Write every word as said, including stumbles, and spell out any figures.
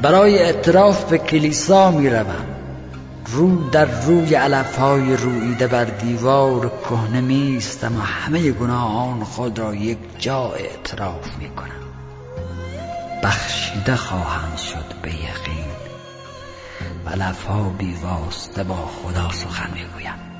برای اعتراف به کلیسا می روم. رو در روی علفهای رویده بر دیوار کهنه میستم و همه گناهان خود را یک جا اعتراف می کنم. بخشیده خواهم شد به یقین. علفها بی واسطه با خدا سخن می گویم.